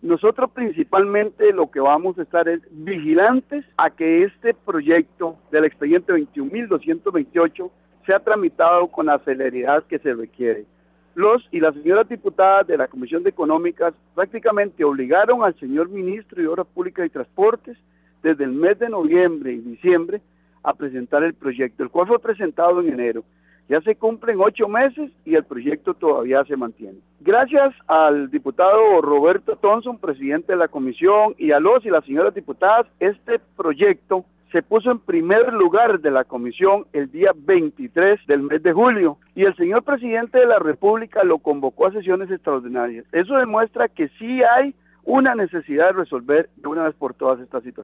Nosotros principalmente lo que vamos a estar es vigilantes a que este proyecto del expediente 21.228 sea tramitado con la celeridad que se requiere. Los y las señoras diputadas de la Comisión de Económicas prácticamente obligaron al señor ministro de Obras Públicas y Transportes desde el mes de noviembre y diciembre a presentar el proyecto, el cual fue presentado en enero. Ya se cumplen 8 meses y el proyecto todavía se mantiene. Gracias al diputado Roberto Thompson, presidente de la comisión, y a los y las señoras diputadas, este proyecto se puso en primer lugar de la comisión el día 23 del mes de julio y el señor presidente de la República lo convocó a sesiones extraordinarias. Eso demuestra que sí hay una necesidad de resolver de una vez por todas esta situación.